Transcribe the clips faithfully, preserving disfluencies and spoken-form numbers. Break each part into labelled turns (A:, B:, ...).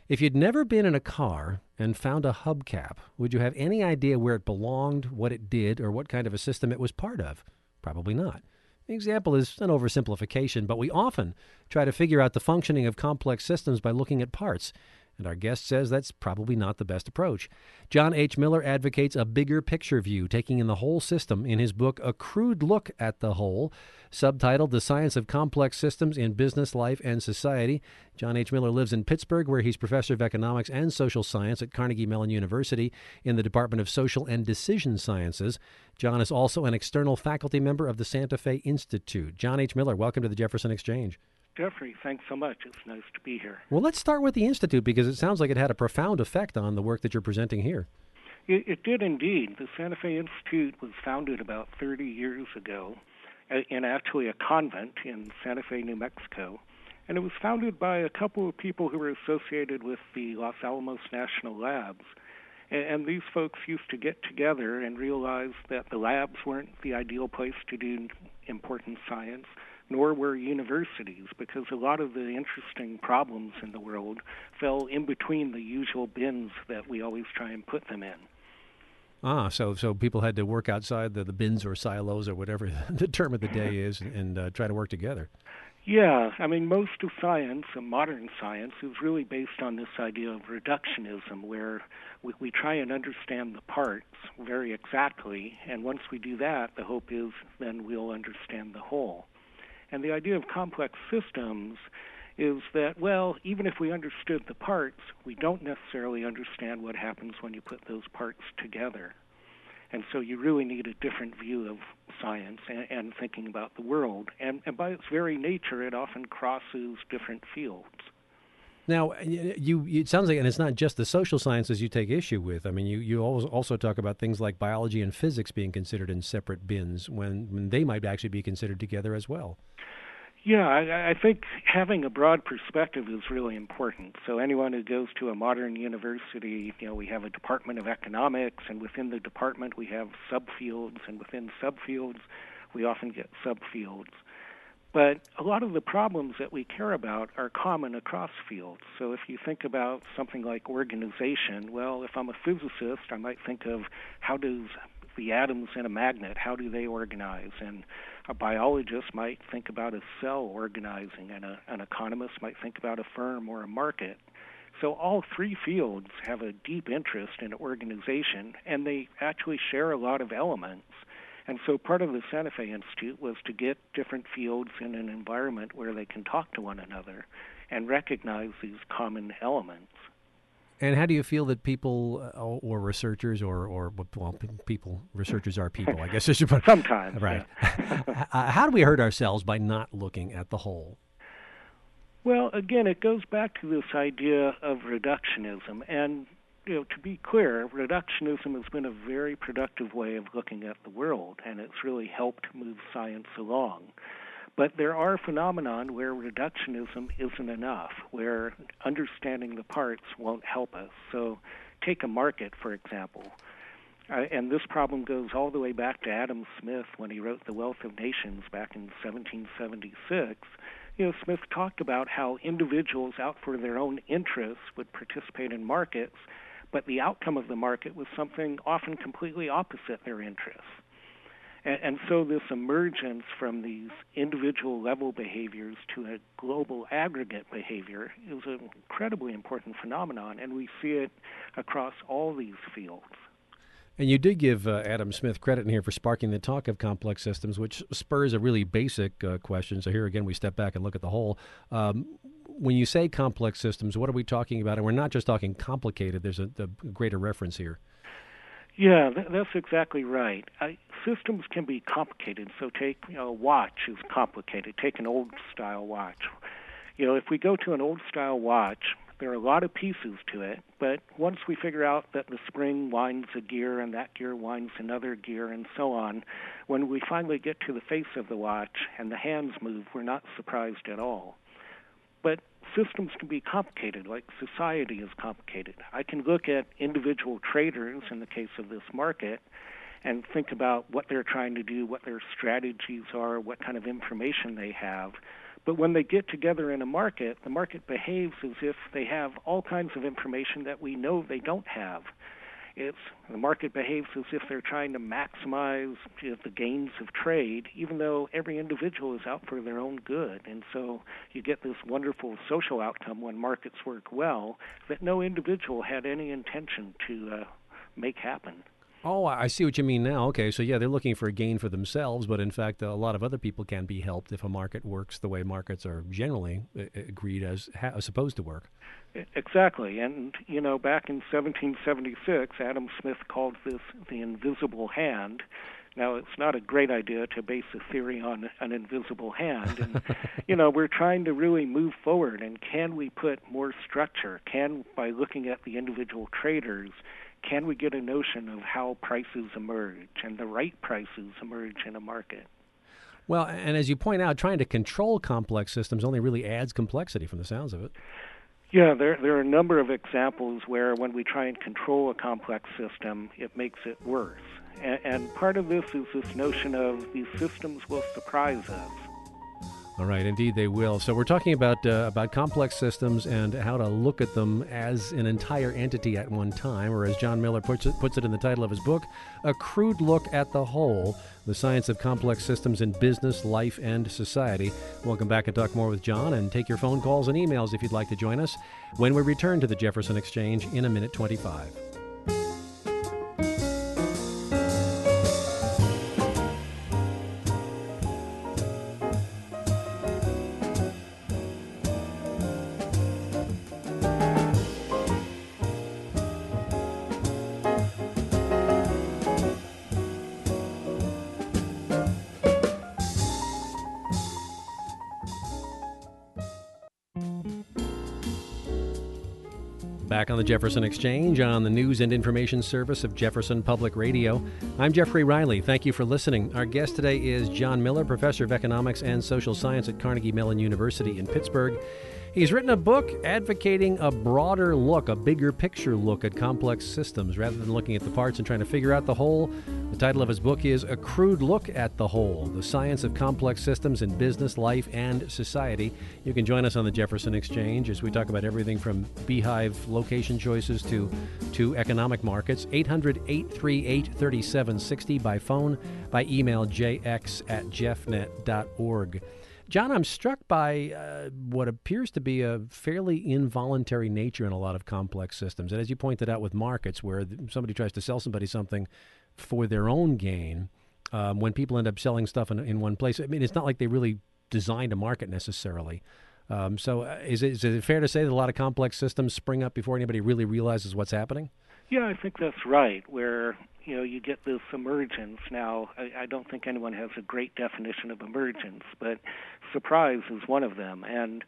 A: If you'd never been in a car and found a hubcap, would you have any idea where it belonged, what it did, or what kind of a system it was part of? Probably not. The example is an oversimplification, but we often try to figure out the functioning of complex systems by looking at parts. And our guest says that's probably not the best approach. John H. Miller advocates a bigger picture view, taking in the whole system in his book, A Crude Look at the Whole, subtitled The Science of Complex Systems in Business, Life, and Society. John H. Miller lives in Pittsburgh, where he's professor of economics and social science at Carnegie Mellon University in the Department of Social and Decision Sciences. John is also an external faculty member of the Santa Fe Institute. John H. Miller, welcome to the Jefferson Exchange.
B: Jeffrey, thanks so much. It's nice to be here.
A: Well, let's start with the Institute, because it sounds like it had a profound effect on the work that you're presenting here.
B: It, it did indeed. The Santa Fe Institute was founded about thirty years ago in actually a convent in Santa Fe, New Mexico. And it was founded by a couple of people who were associated with the Los Alamos National Labs. And, and these folks used to get together and realize that the labs weren't the ideal place to do important science, nor were universities, because a lot of the interesting problems in the world fell in between the usual bins that we always try and put them in.
A: Ah, so so people had to work outside the, the bins or silos or whatever the term of the day is and uh, try to work together.
B: Yeah, I mean, most of science, uh, modern science, is really based on this idea of reductionism, where we, we try and understand the parts very exactly, and once we do that, the hope is then we'll understand the whole. And the idea of complex systems is that, well, even if we understood the parts, we don't necessarily understand what happens when you put those parts together. And so you really need a different view of science and, and thinking about the world. And, and by its very nature, it often crosses different fields.
A: Now, you, it sounds like, and it's not just the social sciences you take issue with. I mean, you, you also talk about things like biology and physics being considered in separate bins when, when they might actually be considered together as well.
B: Yeah, I, I think having a broad perspective is really important. So anyone who goes to a modern university, you know, we have a Department of Economics, and within the department we have subfields, and within subfields we often get subfields. But a lot of the problems that we care about are common across fields. So if you think about something like organization, well, if I'm a physicist, I might think of how does the atoms in a magnet, how do they organize? And a biologist might think about a cell organizing, and a, an economist might think about a firm or a market. So all three fields have a deep interest in organization, and they actually share a lot of elements. And so part of the Santa Fe Institute was to get different fields in an environment where they can talk to one another and recognize these common elements.
A: And how do you feel that people uh, or researchers or, or well, people, researchers are people, I guess I should put it.
B: Sometimes.
A: Right.
B: Yeah.
A: How do we hurt ourselves by not looking at the whole?
B: Well, again, it goes back to this idea of reductionism. And, you know, to be clear, reductionism has been a very productive way of looking at the world, and it's really helped move science along. But there are phenomena where reductionism isn't enough, where understanding the parts won't help us. So take a market, for example. Uh, and this problem goes all the way back to Adam Smith when he wrote The Wealth of Nations back in seventeen seventy-six. You know, Smith talked about how individuals out for their own interests would participate in markets, but the outcome of the market was something often completely opposite their interests. And, and so this emergence from these individual level behaviors to a global aggregate behavior is an incredibly important phenomenon, and we see it across all these fields.
A: And you did give uh, Adam Smith credit in here for sparking the talk of complex systems, which spurs a really basic uh, question. So here again, we step back and look at the whole. Um, when you say complex systems, what are we talking about? And we're not just talking complicated. There's a, a greater reference here.
B: Yeah, th- that's exactly right. I, systems can be complicated. So take, you know, a watch is complicated. Take an old-style watch. You know, if we go to an old-style watch, there are a lot of pieces to it, but once we figure out that the spring winds a gear and that gear winds another gear and so on, when we finally get to the face of the watch and the hands move, we're not surprised at all. But systems can be complicated, like society is complicated. I can look at individual traders in the case of this market and think about what they're trying to do, what their strategies are, what kind of information they have. But when they get together in a market, the market behaves as if they have all kinds of information that we know they don't have. It's, the market behaves as if they're trying to maximize you know, the gains of trade, even though every individual is out for their own good. And so you get this wonderful social outcome when markets work well that no individual had any intention to uh, make happen.
A: Oh, I see what you mean now. Okay, so yeah, they're looking for a gain for themselves, but in fact, a lot of other people can be helped if a market works the way markets are generally uh, agreed as ha- supposed to work.
B: Exactly. And, you know, back in seventeen seventy-six, Adam Smith called this the invisible hand. Now, it's not a great idea to base a theory on an invisible hand. And, you know, we're trying to really move forward. And can we put more structure? Can, by looking at the individual traders, can we get a notion of how prices emerge and the right prices emerge in a market?
A: Well, and as you point out, trying to control complex systems only really adds complexity from the sounds of it.
B: Yeah, there there are a number of examples where when we try and control a complex system, it makes it worse. And, and part of this is this notion of these systems will surprise us.
A: All right, indeed they will. So we're talking about uh, about complex systems and how to look at them as an entire entity at one time, or as John Miller puts it, puts it in the title of his book, A Crude Look at the Whole, The Science of Complex Systems in Business, Life, and Society. Welcome back and talk more with John, and take your phone calls and emails if you'd like to join us when we return to the Jefferson Exchange in a minute twenty-five. Back on the Jefferson Exchange on the News and Information Service of Jefferson Public Radio. I'm Jeffrey Riley. Thank you for listening. Our guest today is John Miller, professor of economics and social science at Carnegie Mellon University in Pittsburgh. He's written a book advocating a broader look, a bigger picture look at complex systems rather than looking at the parts and trying to figure out the whole. The title of his book is A Crude Look at the Whole, The Science of Complex Systems in Business, Life, and Society. You can join us on the Jefferson Exchange as we talk about everything from beehive location choices to, to economic markets. eight hundred, eight three eight, three seven six zero by phone, by email, j x at jeffnet dot org. John, I'm struck by uh, what appears to be a fairly involuntary nature in a lot of complex systems. And as you pointed out with markets, where somebody tries to sell somebody something for their own gain, um, when people end up selling stuff in, in one place, I mean, it's not like they really designed a market necessarily. Um, so uh, is, it, is it fair to say that a lot of complex systems spring up before anybody really realizes what's happening?
B: Yeah, I think that's right, where you know you get this emergence. Now, I, I don't think anyone has a great definition of emergence, but surprise is one of them. And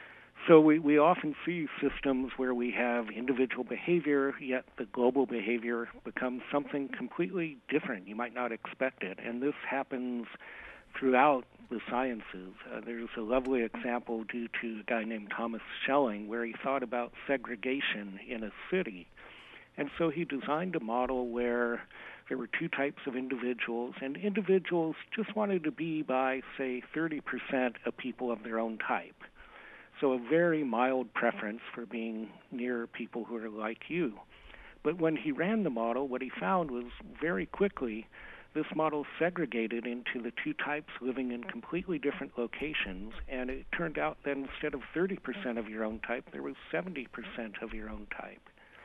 B: so we, we often see systems where we have individual behavior, yet the global behavior becomes something completely different. You might not expect it. And this happens throughout the sciences. Uh, there's a lovely example due to a guy named Thomas Schelling where he thought about segregation in a city. And so he designed a model where there were two types of individuals, and individuals just wanted to be by, say, thirty percent of people of their own type. So a very mild preference for being near people who are like you. But when he ran the model, what he found was very quickly this model segregated into the two types living in completely different locations, and it turned out that instead of thirty percent of your own type, there was seventy percent of your own type.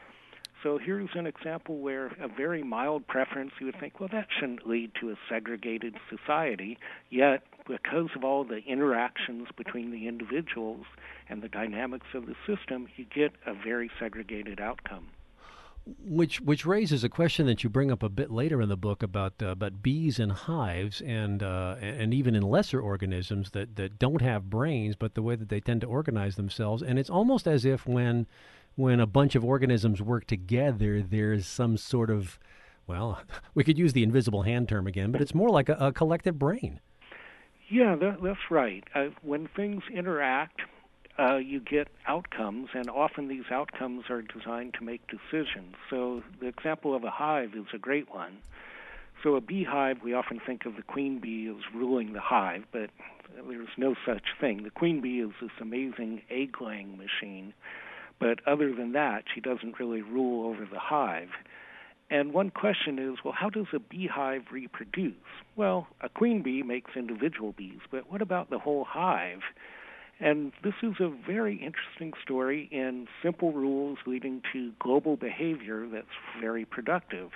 B: So here's an example where a very mild preference, you would think, well, that shouldn't lead to a segregated society. Yet, because of all the interactions between the individuals and the dynamics of the system, you get a very segregated outcome.
A: Which which raises a question that you bring up a bit later in the book about uh, about bees and hives and uh, and even in lesser organisms that, that don't have brains, but the way that they tend to organize themselves. And it's almost as if when when a bunch of organisms work together, there's some sort of, well, we could use the invisible hand term again, but it's more like a, a collective brain.
B: Yeah, that, that's right. Uh, when things interact, uh, you get outcomes, and often these outcomes are designed to make decisions. So the example of a hive is a great one. So a beehive, we often think of the queen bee as ruling the hive, but there's no such thing. The queen bee is this amazing egg-laying machine, but other than that, she doesn't really rule over the hive. And one question is, well, how does a beehive reproduce? Well, a queen bee makes individual bees, but what about the whole hive? And this is a very interesting story in simple rules leading to global behavior that's very productive.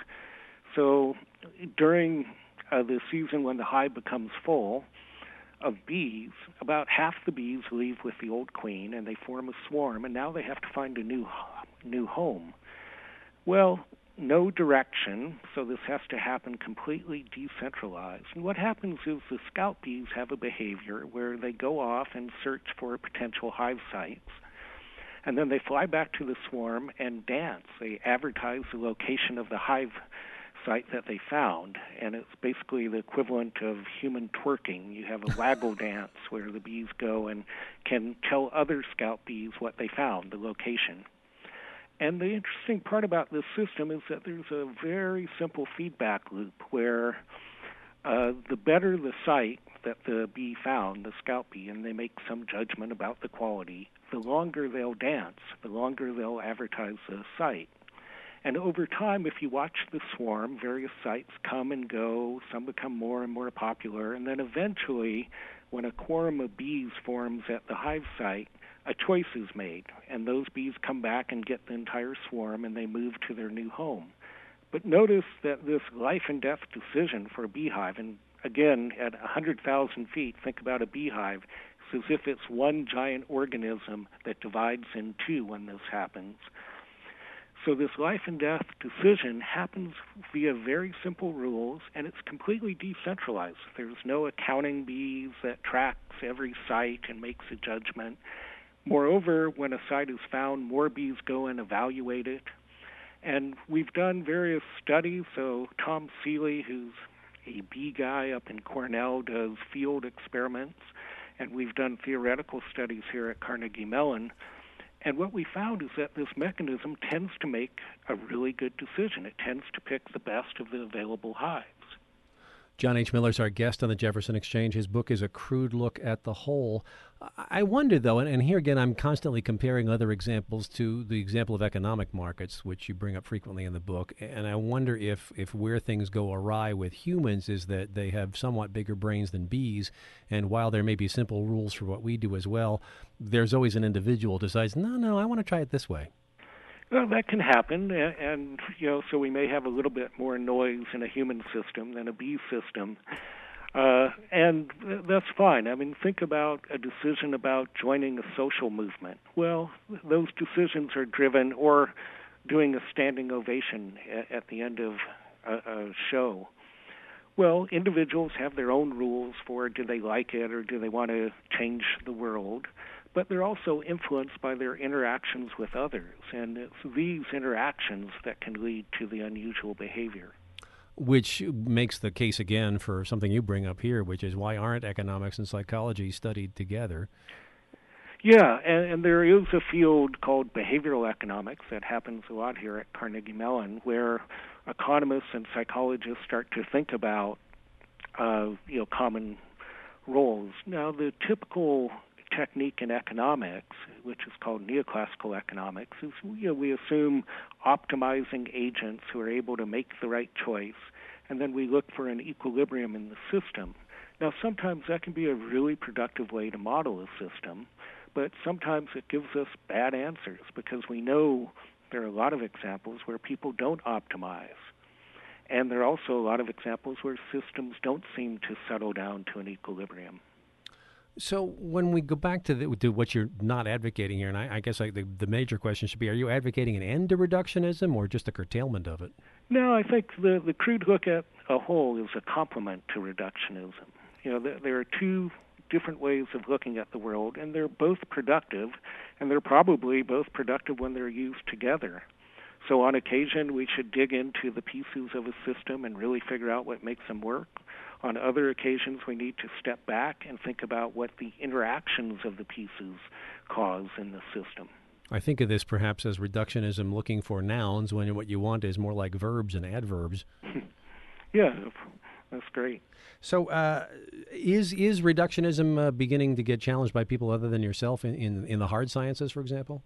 B: So during uh, the season when the hive becomes full of bees, about half the bees leave with the old queen and they form a swarm, and now they have to find a new new home. Well, no direction, so this has to happen completely decentralized. And what happens is the scout bees have a behavior where they go off and search for potential hive sites, and then they fly back to the swarm and dance. They advertise the location of the hive site that they found, and it's basically the equivalent of human twerking. You have a waggle dance where the bees go and can tell other scout bees what they found, the location. And the interesting part about this system is that there's a very simple feedback loop where uh, the better the site that the bee found, the scout bee, and they make some judgment about the quality, the longer they'll dance, the longer they'll advertise the site. And over time, if you watch the swarm, various sites come and go, some become more and more popular, and then eventually, when a quorum of bees forms at the hive site, a choice is made, and those bees come back and get the entire swarm, and they move to their new home. But notice that this life and death decision for a beehive, and again, at one hundred thousand feet, think about a beehive, it's as if it's one giant organism that divides in two when this happens. So this life and death decision happens via very simple rules, and it's completely decentralized. There's no accounting bees that tracks every site and makes a judgment. Moreover, when a site is found, more bees go and evaluate it. And we've done various studies. So Tom Seeley, who's a bee guy up in Cornell, does field experiments, and we've done theoretical studies here at Carnegie Mellon. And what we found is that this mechanism tends to make a really good decision. It tends to pick the best of the available hives.
A: John H. Miller is our guest on the Jefferson Exchange. His book is A Crude Look at the Whole. I wonder, though, and, and here again I'm constantly comparing other examples to the example of economic markets, which you bring up frequently in the book, and I wonder if, if where things go awry with humans is that they have somewhat bigger brains than bees, and while there may be simple rules for what we do as well, there's always an individual who decides, no, no, I want to try it this way.
B: Well, that can happen, and, and you know, so we may have a little bit more noise in a human system than a bee system, uh, and that's fine. I mean, think about a decision about joining a social movement. Well, those decisions are driven, or doing a standing ovation at, at the end of a, a show. Well, individuals have their own rules for do they like it or do they want to change the world, but they're also influenced by their interactions with others, and it's these interactions that can lead to the unusual behavior.
A: Which makes the case again for something you bring up here, which is why aren't economics and psychology studied together?
B: Yeah, and, and there is a field called behavioral economics that happens a lot here at Carnegie Mellon, where economists and psychologists start to think about uh, you know, common roles. Now, the typical technique in economics, which is called neoclassical economics, is you know, we assume optimizing agents who are able to make the right choice, and then we look for an equilibrium in the system. Now, sometimes that can be a really productive way to model a system, but sometimes it gives us bad answers because we know there are a lot of examples where people don't optimize. And there are also a lot of examples where systems don't seem to settle down to an equilibrium.
A: So when we go back to, the, to what you're not advocating here, and I, I guess I, the, the major question should be, are you advocating an end to reductionism or just a curtailment of it?
B: No, I think the, the crude look at a whole is a complement to reductionism. You know, there, there are two different ways of looking at the world, and they're both productive, and they're probably both productive when they're used together. So on occasion, we should dig into the pieces of a system and really figure out what makes them work. On other occasions, we need to step back and think about what the interactions of the pieces cause in the system.
A: I think of this perhaps as reductionism looking for nouns when what you want is more like verbs and adverbs.
B: Yeah, that's great.
A: So, uh, is is reductionism uh, beginning to get challenged by people other than yourself in, in, in the hard sciences, for example?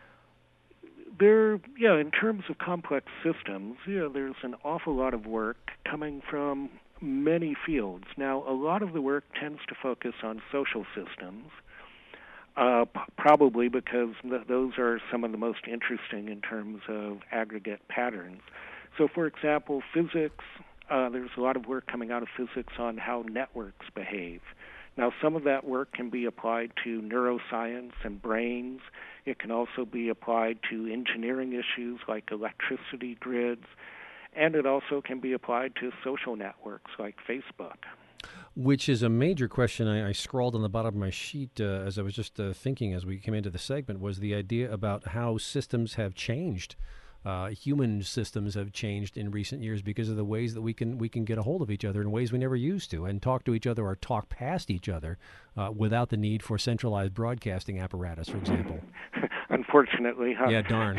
B: There, yeah, in terms of complex systems, yeah, there's an awful lot of work coming from many fields. Now, a lot of the work tends to focus on social systems, uh, p- probably because th- those are some of the most interesting in terms of aggregate patterns. So, for example, physics, uh, there's a lot of work coming out of physics on how networks behave. Now, some of that work can be applied to neuroscience and brains. It can also be applied to engineering issues like electricity grids, and it also can be applied to social networks like Facebook.
A: Which is a major question I, I scrawled on the bottom of my sheet uh, as I was just uh, thinking as we came into the segment, was the idea about how systems have changed. Uh, human systems have changed in recent years because of the ways that we can we can get a hold of each other in ways we never used to, and talk to each other or talk past each other uh, without the need for centralized broadcasting apparatus, for example.
B: Unfortunately, huh?
A: Yeah, darn.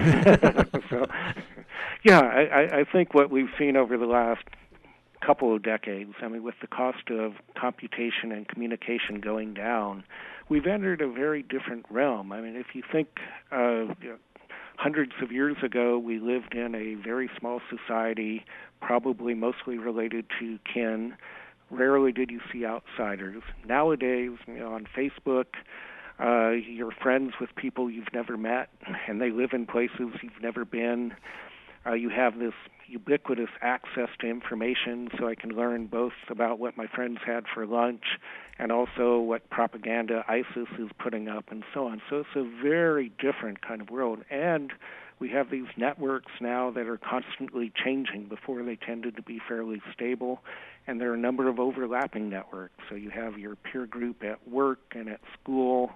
B: so, yeah, I, I think what we've seen over the last couple of decades, I mean, with the cost of computation and communication going down, we've entered a very different realm. I mean, if you think uh, you know, hundreds of years ago, we lived in a very small society, probably mostly related to kin. Rarely did you see outsiders. Nowadays, you know, on Facebook, uh, you're friends with people you've never met, and they live in places you've never been. Uh, you have this ubiquitous access to information, so I can learn both about what my friends had for lunch and also what propaganda ISIS is putting up and so on. So it's a very different kind of world. And we have these networks now that are constantly changing. Before, they tended to be fairly stable, and there are a number of overlapping networks. So you have your peer group at work and at school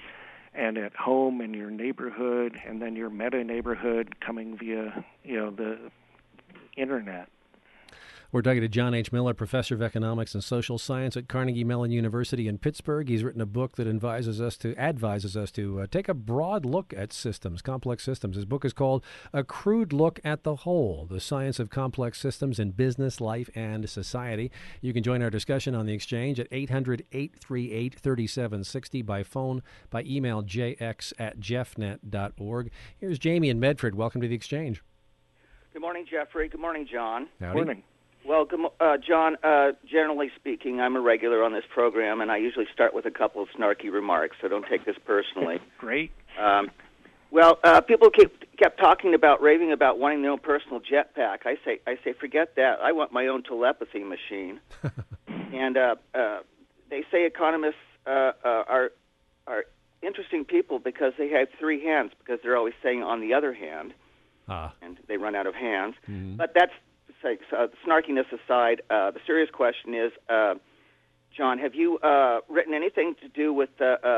B: and at home in your neighborhood, and then your meta-neighborhood coming via, you know, the internet.
A: We're talking to John H. Miller, professor of economics and social science at Carnegie Mellon University in Pittsburgh. He's written a book that advises us to advises us to uh, take a broad look at systems, complex systems. His book is called A Crude Look at the Whole: The Science of Complex Systems in Business, Life, and Society. You can join our discussion on the Exchange at eight hundred, eight three eight, three seven six zero, by phone, by email, j x at jeffnet dot org. Here's Jamie in Medford. Welcome to the Exchange.
C: Good morning, Jeffrey. Good morning, John.
A: Howdy.
B: Morning.
C: Well, good mo- uh, John, uh, generally speaking, I'm a regular on this program, and I usually start with a couple of snarky remarks, so don't take this personally.
B: Great.
C: Um, well, uh, people keep, kept talking about, raving about wanting their own personal jetpack. I say, I say, forget that. I want my own telepathy machine. and uh, uh, they say economists uh, uh, are are interesting people because they have three hands, because they're always saying on the other hand,
A: Ah.
C: and they run out of hands.
A: Mm-hmm.
C: But that's Say, uh, snarkiness aside, uh, the serious question is, uh, John, have you uh, written anything to do with uh, uh,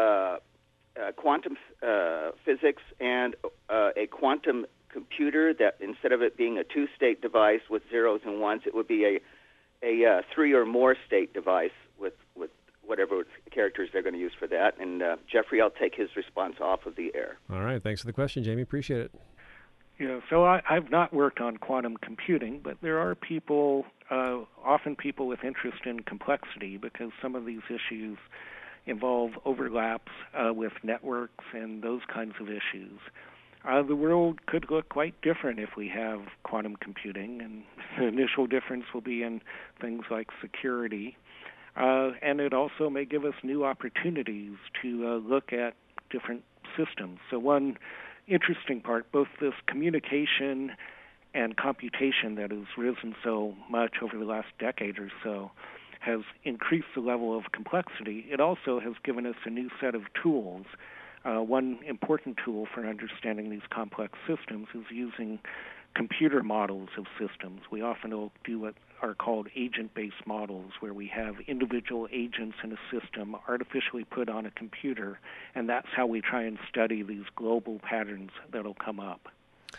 C: uh, quantum uh, physics and uh, a quantum computer that instead of it being a two-state device with zeros and ones, it would be a a uh, three or more state device with, with whatever characters they're going to use for that? And uh, Jeffrey, I'll take his response off of the air.
A: All right. Thanks for the question, Jamie. Appreciate it.
B: Yeah, so I, I've not worked on quantum computing, but there are people, uh, often people with interest in complexity, because some of these issues involve overlaps uh, with networks and those kinds of issues. Uh, the world could look quite different if we have quantum computing, and the initial difference will be in things like security. Uh, and it also may give us new opportunities to uh, look at different systems. So one interesting part, both this communication and computation that has risen so much over the last decade or so has increased the level of complexity. It also has given us a new set of tools. Uh, one important tool for understanding these complex systems is using computer models of systems. We often will do what are called agent-based models, where we have individual agents in a system artificially put on a computer, and that's how we try and study these global patterns that'll come up.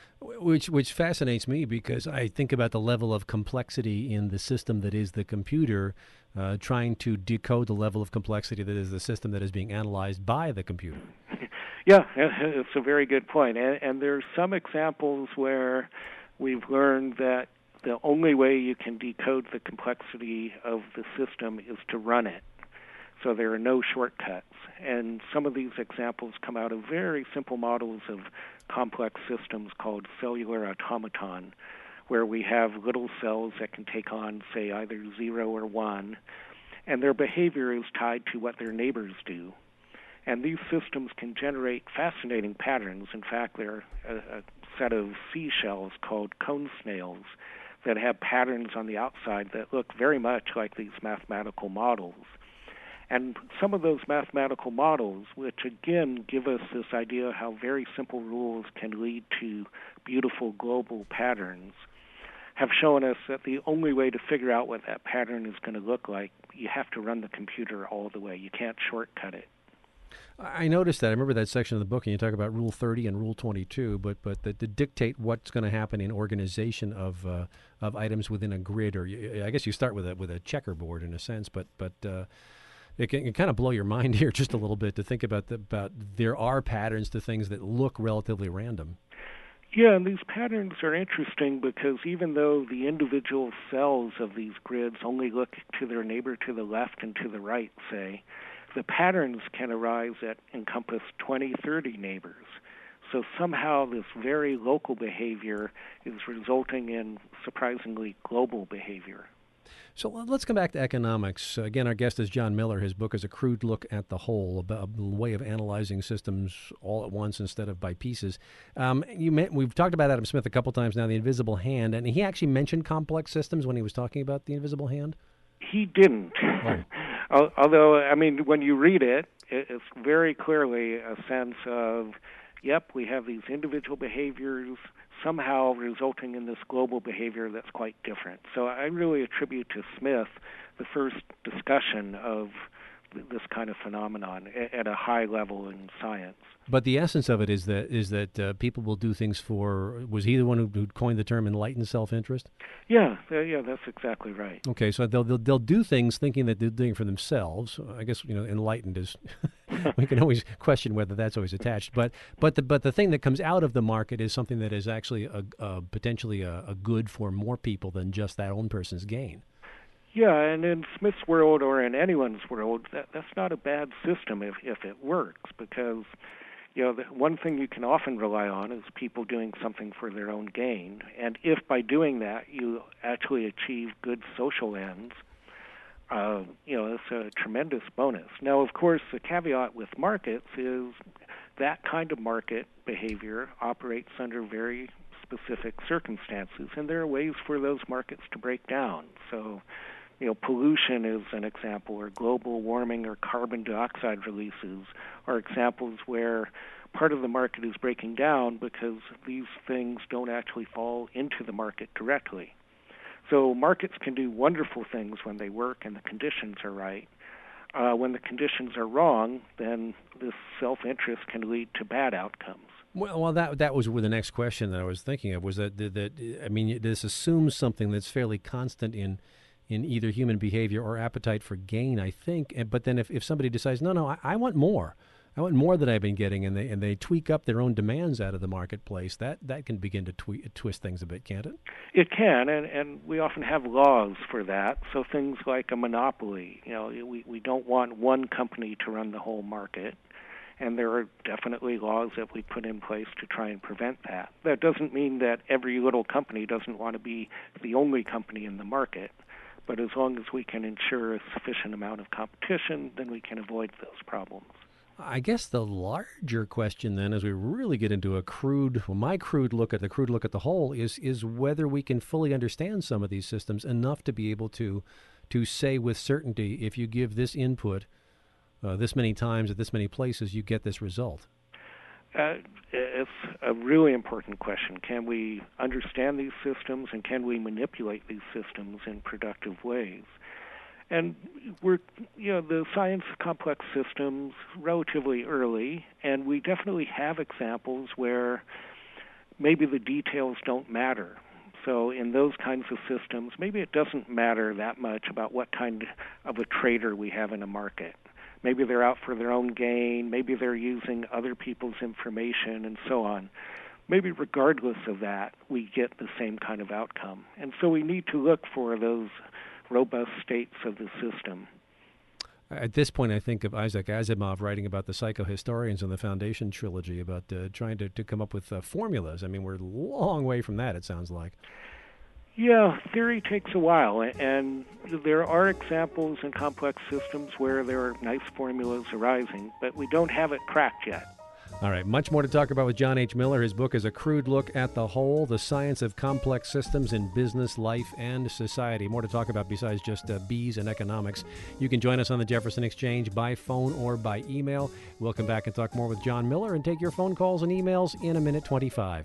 A: Which which fascinates me, because I think about the level of complexity in the system that is the computer, uh, trying to decode the level of complexity that is the system that is being analyzed by the computer.
B: Yeah, it's a very good point. And, and there's some examples where we've learned that the only way you can decode the complexity of the system is to run it. So there are no shortcuts. And some of these examples come out of very simple models of complex systems called cellular automaton, where we have little cells that can take on, say, either zero or one, and their behavior is tied to what their neighbors do. And these systems can generate fascinating patterns. In fact, there are a, a set of seashells called cone snails that have patterns on the outside that look very much like these mathematical models. And some of those mathematical models, which again give us this idea how very simple rules can lead to beautiful global patterns, have shown us that the only way to figure out what that pattern is going to look like, you have to run the computer all the way. You can't shortcut it.
A: I noticed that. I remember that section of the book, and you talk about Rule thirty and Rule twenty-two, but but the, to dictate what's going to happen in organization of uh, of items within a grid, or you, I guess you start with a with a checkerboard in a sense, but but uh, it can, it can kind of blow your mind here just a little bit to think about the, about there are patterns to things that look relatively random.
B: Yeah, and these patterns are interesting because even though the individual cells of these grids only look to their neighbor to the left and to the right, say, the patterns can arise that encompass twenty, thirty neighbors. So somehow this very local behavior is resulting in surprisingly global behavior.
A: So let's come back to economics. Uh, again, our guest is John Miller. His book is A Crude Look at the Whole, a, a way of analyzing systems all at once instead of by pieces. Um, you may, we've talked about Adam Smith a couple times now, the invisible hand, and he actually mentioned complex systems when he was talking about the invisible hand?
B: He didn't.
A: Right.
B: Although, I mean, when you read it, it's very clearly a sense of, yep, we have these individual behaviors somehow resulting in this global behavior that's quite different. So I really attribute to Smith the first discussion of this kind of phenomenon at a high level in science.
A: But the essence of it is that is that uh, people will do things for, was he the one who, who coined the term enlightened self-interest?
B: Yeah, yeah, that's exactly right.
A: Okay, so they'll, they'll they'll do things thinking that they're doing it for themselves. I guess, you know, enlightened is, we can always question whether that's always attached. But but the but the thing that comes out of the market is something that is actually a, a potentially a, a good for more people than just that own person's gain.
B: Yeah, and in Smith's world or in anyone's world, that, that's not a bad system if, if it works, because, you know, the one thing you can often rely on is people doing something for their own gain. And if by doing that you actually achieve good social ends, uh, you know, it's a tremendous bonus. Now, of course, the caveat with markets is that kind of market behavior operates under very specific circumstances, and there are ways for those markets to break down. So, you know, pollution is an example, or global warming or carbon dioxide releases are examples where part of the market is breaking down because these things don't actually fall into the market directly. So markets can do wonderful things when they work and the conditions are right. Uh, when the conditions are wrong, then this self-interest can lead to bad outcomes.
A: Well, well, that that was the next question that I was thinking of, was that, that, that I mean, this assumes something that's fairly constant in in either human behavior or appetite for gain, I think. And, but then if, if somebody decides, no, no, I, I want more, I want more than I've been getting, and they and they tweak up their own demands out of the marketplace, that, that can begin to twi- twist things a bit, can't it?
B: It can, and, and we often have laws for that. So things like a monopoly, you know, we, we don't want one company to run the whole market. And there are definitely laws that we put in place to try and prevent that. That doesn't mean that every little company doesn't want to be the only company in the market. But as long as we can ensure a sufficient amount of competition, then we can avoid those problems.
A: I guess the larger question then, as we really get into a crude, well, my crude look at the crude look at the whole, is is whether we can fully understand some of these systems enough to be able to to say with certainty, if you give this input uh, this many times at this many places, you get this result.
B: Uh, it's a really important question. Can we understand these systems, and can we manipulate these systems in productive ways? And we're, you know, the science of complex systems relatively early, and we definitely have examples where maybe the details don't matter. So in those kinds of systems, maybe it doesn't matter that much about what kind of a trader we have in a market. Maybe they're out for their own gain, maybe they're using other people's information, and so on. maybe regardless of that, we get the same kind of outcome. And so we need to look for those robust states of the system.
A: At this point, I think of Isaac Asimov writing about the psychohistorians in the Foundation trilogy, about uh, trying to, to come up with uh, formulas. I mean, we're a long way from that, it sounds like.
B: Yeah, theory takes a while, and there are examples in complex systems where there are nice formulas arising, but we don't have it cracked yet.
A: All right, much more to talk about with John H. Miller. His book is A Crude Look at the Whole, The Science of Complex Systems in Business, Life, and Society. More to talk about besides just uh, bees and economics. You can join us on the Jefferson Exchange by phone or by email. We'll come back and talk more with John Miller and take your phone calls and emails in a minute twenty-five.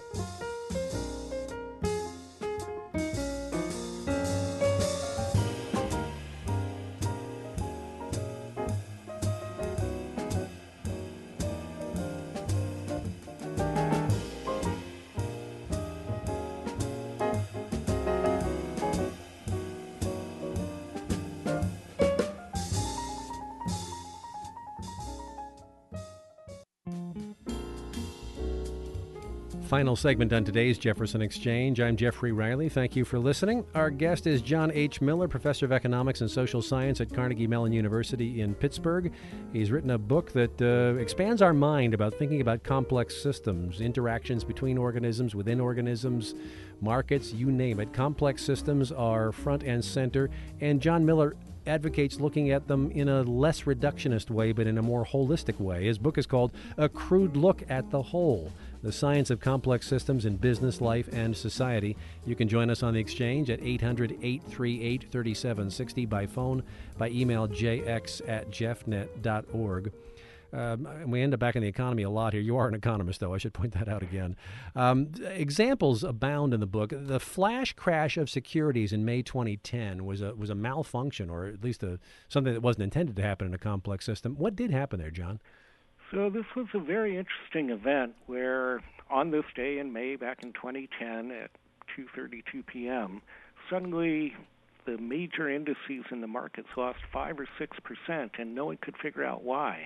A: Final segment on today's Jefferson Exchange. I'm Jeffrey Riley. Thank you for listening. Our guest is John H. Miller, professor of economics and social science at Carnegie Mellon University in Pittsburgh. He's written a book that uh, expands our mind about thinking about complex systems, interactions between organisms, within organisms, markets, you name it. Complex systems are front and center, and John Miller advocates looking at them in a less reductionist way, but in a more holistic way. His book is called A Crude Look at the Whole, The Science of Complex Systems in Business, Life, and Society. You can join us on the exchange at eight hundred, eight three eight, three seven six zero by phone, by email jx at jeffnet dot org. Um, we end up back in the economy a lot here. You are an economist, though. I should point that out again. Um, examples abound in the book. The flash crash of securities in May twenty ten was a was a malfunction, or at least a something that wasn't intended to happen in a complex system. What did happen there, John?
B: So this was a very interesting event where on this day in May back in twenty ten at two thirty-two p.m., suddenly the major indices in the markets lost five or six percent, and no one could figure out why.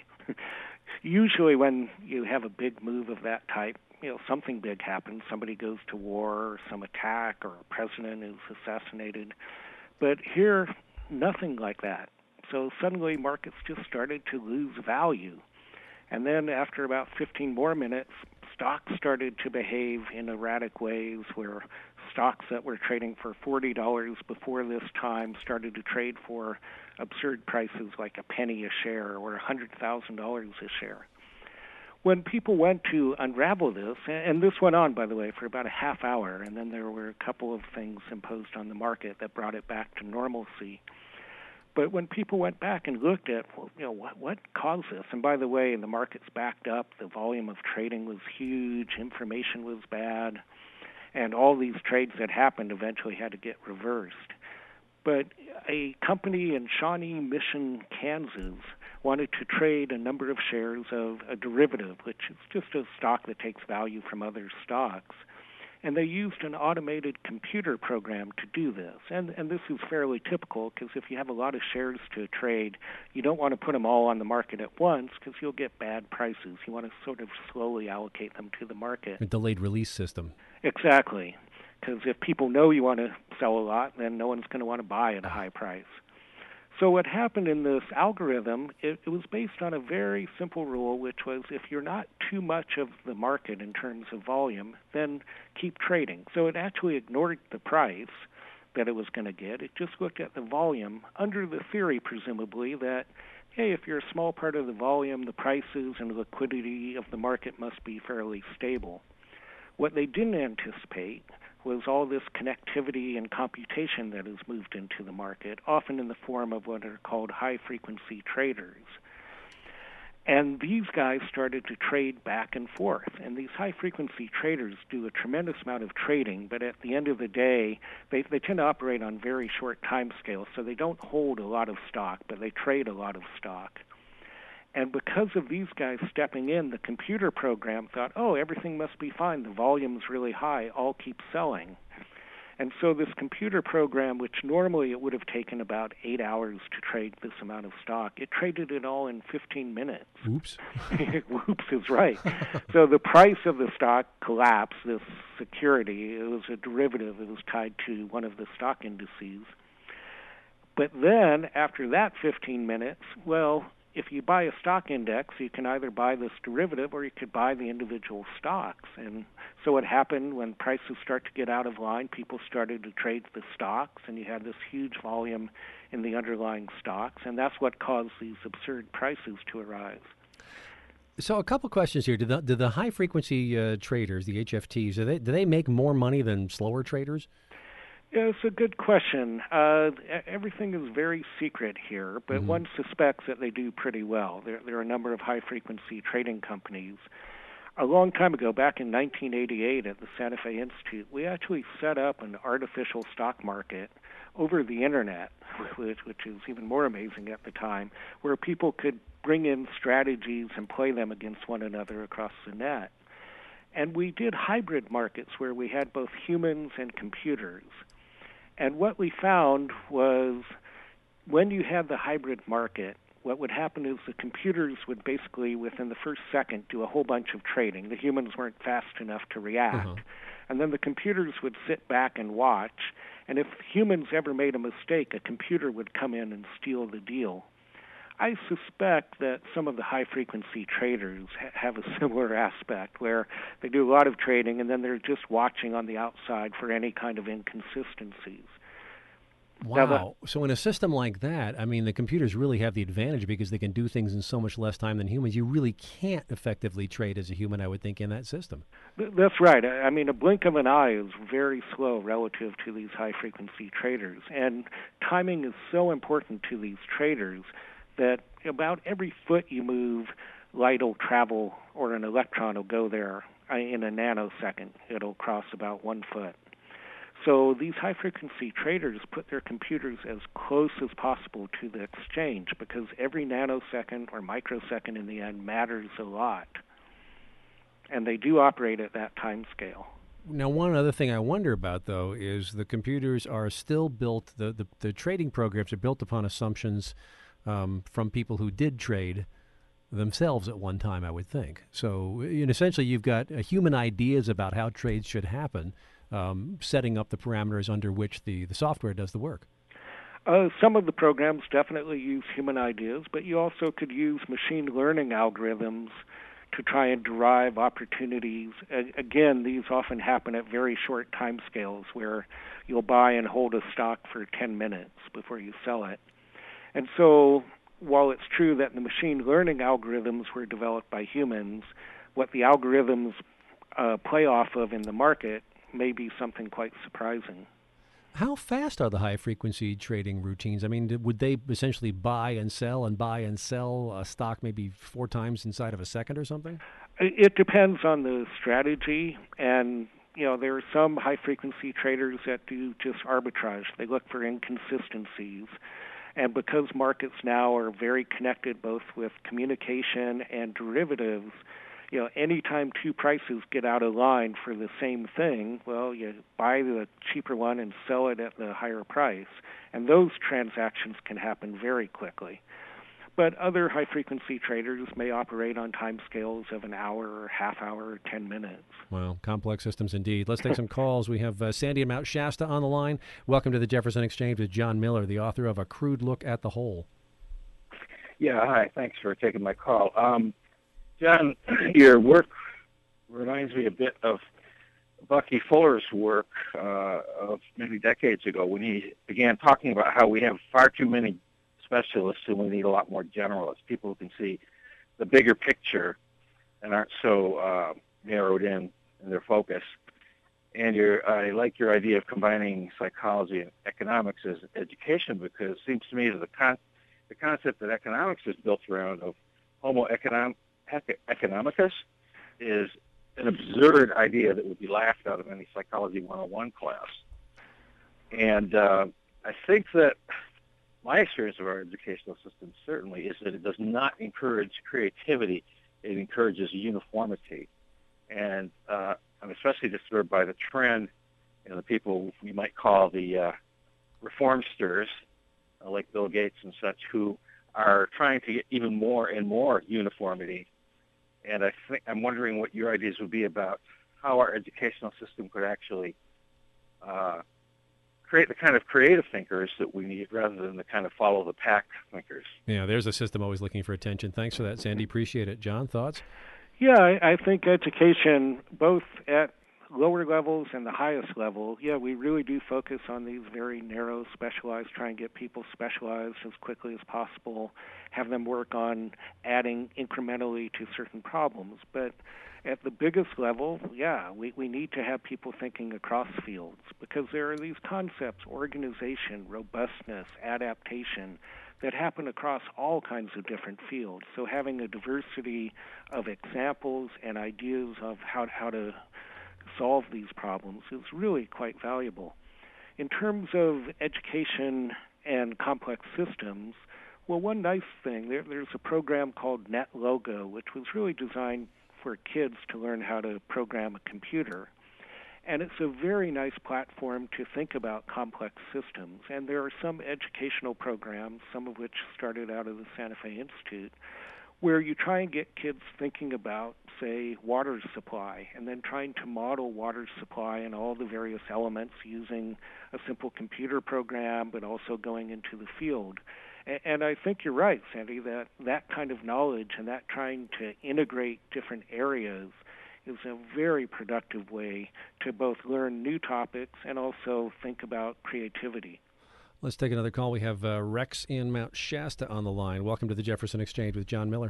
B: Usually when you have a big move of that type, you know, something big happens. Somebody goes to war, or some attack, or a president is assassinated. But here, nothing like that. So suddenly markets just started to lose value. And then after about fifteen more minutes, stocks started to behave in erratic ways where stocks that were trading for forty dollars before this time started to trade for absurd prices like a penny a share or one hundred thousand dollars a share. When people went to unravel this, and this went on, by the way, for about a half hour, and then there were a couple of things imposed on the market that brought it back to normalcy. But when people went back and looked at, well, you know, what, what caused this? And by the way, the markets backed up. The volume of trading was huge. Information was bad. And all these trades that happened eventually had to get reversed. But a company in Shawnee Mission, Kansas, wanted to trade a number of shares of a derivative, which is just a stock that takes value from other stocks. And they used an automated computer program to do this. And and this is fairly typical because if you have a lot of shares to trade, you don't want to put them all on the market at once because you'll get bad prices. You want to sort of slowly allocate them to the market.
A: A delayed release system.
B: Exactly. Because if people know you want to sell a lot, then no one's going to want to buy at a high price. So what happened in this algorithm, it, it was based on a very simple rule, which was if you're not too much of the market in terms of volume, then keep trading. So it actually ignored the price that it was going to get. It just looked at the volume under the theory, presumably, that, hey, if you're a small part of the volume, the prices and liquidity of the market must be fairly stable. What they didn't anticipate was all this connectivity and computation that has moved into the market, often in the form of what are called high-frequency traders. And these guys started to trade back and forth. And these high-frequency traders do a tremendous amount of trading, but at the end of the day, they, they tend to operate on very short time scales, so they don't hold a lot of stock, but they trade a lot of stock. And because of these guys stepping in, the computer program thought, oh, everything must be fine. The volume's really high. I'll keep selling. And so this computer program, which normally it would have taken about eight hours to trade this amount of stock, it traded it all in fifteen minutes.
A: Oops.
B: Whoops is right. So the price of the stock collapsed, this security. It was a derivative. It was tied to one of the stock indices. But then, after that fifteen minutes, well, if you buy a stock index, you can either buy this derivative or you could buy the individual stocks. And so what happened when prices start to get out of line, people started to trade the stocks, and you had this huge volume in the underlying stocks, and that's what caused these absurd prices to arise.
A: So a couple questions here. Do the, do the high-frequency uh, traders, the H F Ts, do they, do they make more money than slower traders?
B: Yeah, it's a good question. Uh, everything is very secret here, but
A: Mm-hmm.
B: one suspects that they do pretty well. There, there are a number of high-frequency trading companies. A long time ago, back in nineteen eighty-eight at the Santa Fe Institute, we actually set up an artificial stock market over the Internet, which, which is even more amazing at the time, where people could bring in strategies and play them against one another across the net. And we did hybrid markets where we had both humans and computers. And what we found was when you had the hybrid market, what would happen is the computers would basically, within the first second, do a whole bunch of trading. The humans weren't fast enough to react.
A: Uh-huh.
B: And then the computers would sit back and watch. And if humans ever made a mistake, a computer would come in and steal the deal. I suspect that some of the high-frequency traders ha- have a similar aspect where they do a lot of trading and then they're just watching on the outside for any kind of inconsistencies.
A: Wow. So in a system like that, I mean, the computers really have the advantage because they can do things in so much less time than humans. You really can't effectively trade as a human, I would think, in that system.
B: Th- That's right. I I mean, a blink of an eye is very slow relative to these high-frequency traders. And timing is so important to these traders that about every foot you move, light will travel or an electron will go there in a nanosecond. It'll cross about one foot. So these high-frequency traders put their computers as close as possible to the exchange because every nanosecond or microsecond in the end matters a lot. And they do operate at that time scale.
A: Now, one other thing I wonder about, though, is the computers are still built, the, the, the trading programs are built upon assumptions um, from people who did trade themselves at one time, I would think. So you know, essentially you've got uh, human ideas about how trades should happen, um, setting up the parameters under which the, the software does the work.
B: Uh, some of the programs definitely use human ideas, but you also could use machine learning algorithms to try and derive opportunities. A- again, these often happen at very short time scales where you'll buy and hold a stock for ten minutes before you sell it. And so while it's true that the machine learning algorithms were developed by humans, what the algorithms uh, play off of in the market may be something quite surprising.
A: How fast are the high-frequency trading routines? I mean, d- would they essentially buy and sell and buy and sell a stock maybe four times inside of a second or something?
B: It depends on the strategy, and you know there are some high-frequency traders that do just arbitrage. They look for inconsistencies, and because markets now are very connected both with communication and derivatives, you know, anytime two prices get out of line for the same thing, well, you buy the cheaper one and sell it at the higher price. And those transactions can happen very quickly. But other high-frequency traders may operate on time scales of an hour or half hour or ten minutes.
A: Well, complex systems indeed. Let's take some calls. We have uh, Sandy in Mount Shasta on the line. Welcome to the Jefferson Exchange with John Miller, the author of A Crude Look at the Whole.
D: Yeah, hi. Thanks for taking my call. Um, John, your work reminds me a bit of Bucky Fuller's work uh, of many decades ago when he began talking about how we have far too many specialists and we need a lot more generalists, people who can see the bigger picture and aren't so uh, narrowed in in their focus. And your, I like your idea of combining psychology and economics as education because it seems to me that the, con- the concept that economics is built around of homo econom- economicus is an absurd idea that would be laughed out of any Psychology one oh one class. And uh, I think that my experience of our educational system certainly is that it does not encourage creativity. It encourages uniformity. And uh, I'm especially disturbed by the trend you know, the people we might call the uh, reformsters, uh, like Bill Gates and such, who are trying to get even more and more uniformity. And I think I'm wondering what your ideas would be about how our educational system could actually uh, create the kind of creative thinkers that we need rather than the kind of follow-the-pack thinkers.
A: Yeah, there's a system always looking for attention. Thanks for that, Sandy. Appreciate it. John, thoughts?
B: Yeah, I, I think education, both at lower levels and the highest level, yeah, we really do focus on these very narrow, specialized, try and get people specialized as quickly as possible, have them work on adding incrementally to certain problems. But at the biggest level, yeah, we, we need to have people thinking across fields because there are these concepts, organization, robustness, adaptation, that happen across all kinds of different fields. So having a diversity of examples and ideas of how, how to solve these problems is really quite valuable. In terms of education and complex systems, well, one nice thing, there, there's a program called NetLogo, which was really designed for kids to learn how to program a computer. And it's a very nice platform to think about complex systems. And there are some educational programs, some of which started out of the Santa Fe Institute, where you try and get kids thinking about, say, water supply, and then trying to model water supply and all the various elements using a simple computer program, but also going into the field. And I think you're right, Sandy, that that kind of knowledge and that trying to integrate different areas is a very productive way to both learn new topics and also think about creativity.
A: Let's take another call. We have uh, Rex in Mount Shasta on the line. Welcome to the Jefferson Exchange with John Miller.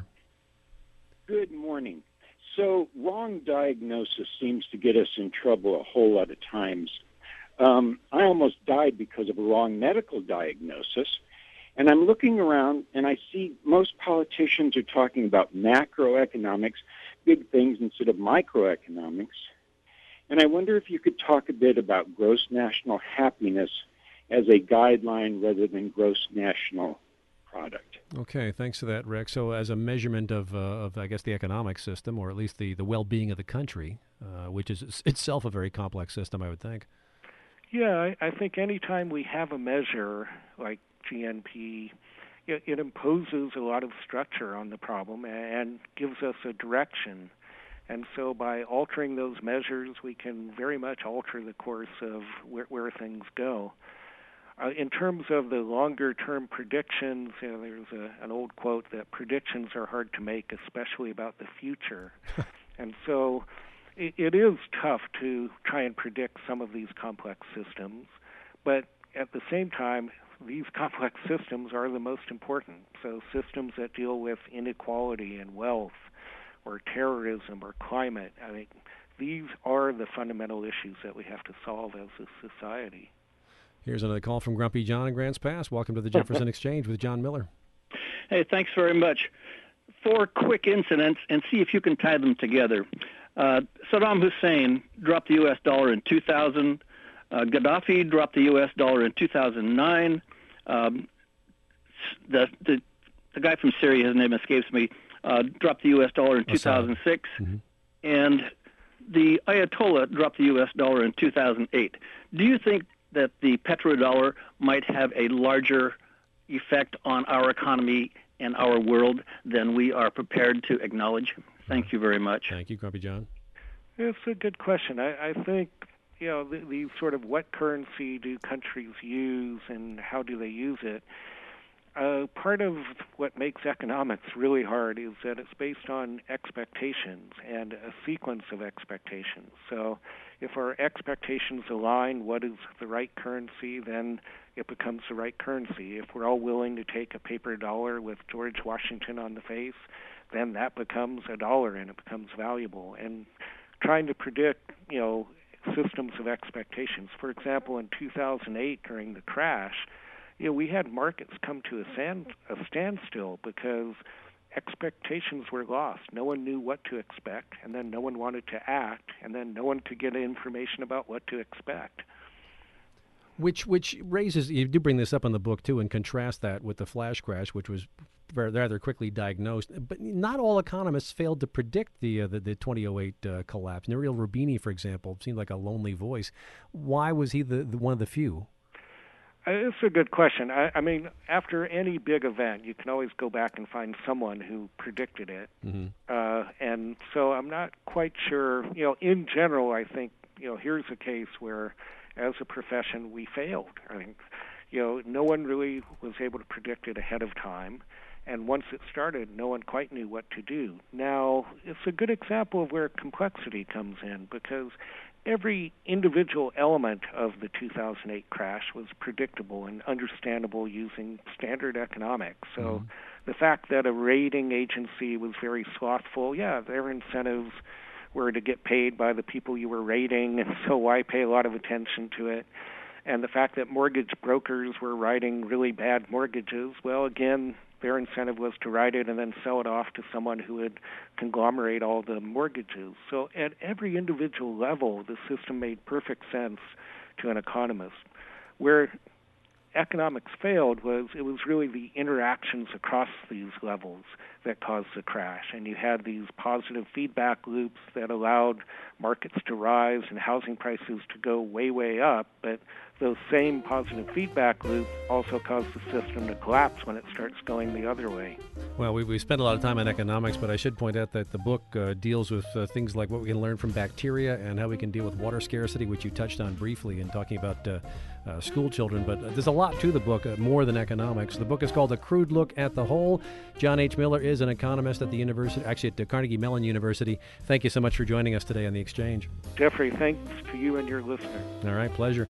E: Good morning. So wrong diagnosis seems to get us in trouble a whole lot of times. Um, I almost died because of a wrong medical diagnosis. And I'm looking around, and I see most politicians are talking about macroeconomics, big things instead of microeconomics. And I wonder if you could talk a bit about gross national happiness as a guideline rather than gross national product.
A: Okay, thanks for that, Rex. So as a measurement of, uh, of I guess, the economic system, or at least the, the well-being of the country, uh, which is itself a very complex system, I would think.
B: Yeah, I, I think any time we have a measure like G N P, it, it imposes a lot of structure on the problem and gives us a direction. And so by altering those measures, we can very much alter the course of where, where things go. Uh, in terms of the longer-term predictions, you know, there's a, an old quote that predictions are hard to make, especially about the future. And so it, it is tough to try and predict some of these complex systems, but at the same time, these complex systems are the most important. So systems that deal with inequality and wealth or terrorism or climate, I mean, these are the fundamental issues that we have to solve as a society.
A: Here's another call from Grumpy John in Grants Pass. Welcome to the Jefferson Exchange with John Miller.
F: Hey, thanks very much. Four quick incidents, and see if you can tie them together. Uh, Saddam Hussein dropped the U S dollar in two thousand. Uh, Gaddafi dropped the U S dollar in two thousand nine. Um, the, the the guy from Syria, his name escapes me, uh, dropped the U S dollar in two thousand six. Mm-hmm. And the Ayatollah dropped the U S dollar in two thousand eight. Do you think that the petrodollar might have a larger effect on our economy and our world than we are prepared to acknowledge? Thank you very much.
A: Thank you, Grumpy John.
B: It's a good question. I, I think, you know, the, the sort of what currency do countries use and how do they use it? Uh, part of what makes economics really hard is that it's based on expectations and a sequence of expectations. So if our expectations align what is the right currency, then it becomes the right currency. If we're all willing to take a paper dollar with George Washington on the face, then that becomes a dollar and it becomes valuable. And trying to predict, you know, systems of expectations. For example, in two thousand eight during the crash, you know, we had markets come to a, stand, a standstill because expectations were lost. No one knew what to expect, and then no one wanted to act, and then no one could get information about what to expect.
A: Which which raises, you do bring this up in the book, too, and contrast that with the flash crash, which was rather quickly diagnosed. But not all economists failed to predict the uh, the, the two thousand eight uh, collapse. Nouriel Roubini, for example, seemed like a lonely voice. Why was he the, the one of the few?
B: It's a good question. I, I mean, after any big event, you can always go back and find someone who predicted it. Mm-hmm. Uh, and so I'm not quite sure. You know, in general, I think, you know, here's a case where, as a profession, we failed. I mean, you know, no one really was able to predict it ahead of time. And once it started, no one quite knew what to do. Now, it's a good example of where complexity comes in, because every individual element of the two thousand eight crash was predictable and understandable using standard economics. So mm-hmm. the fact that a rating agency was very slothful, yeah, their incentives were to get paid by the people you were rating, and so why pay a lot of attention to it? And the fact that mortgage brokers were writing really bad mortgages, well, again, their incentive was to write it and then sell it off to someone who would conglomerate all the mortgages. So at every individual level, the system made perfect sense to an economist. Where economics failed was it was really the interactions across these levels that caused the crash. And you had these positive feedback loops that allowed markets to rise and housing prices to go way, way up. But those same positive feedback loops also cause the system to collapse when it starts going the other way.
A: Well, we, we spent a lot of time on economics, but I should point out that the book uh, deals with uh, things like what we can learn from bacteria and how we can deal with water scarcity, which you touched on briefly in talking about uh, uh, school children. But uh, there's a lot to the book, uh, more than economics. The book is called A Crude Look at the Whole. John H. Miller is an economist at the university, actually at the Carnegie Mellon University. Thank you so much for joining us today on The Exchange.
B: Jeffrey, thanks to you and your listeners.
A: All right, pleasure.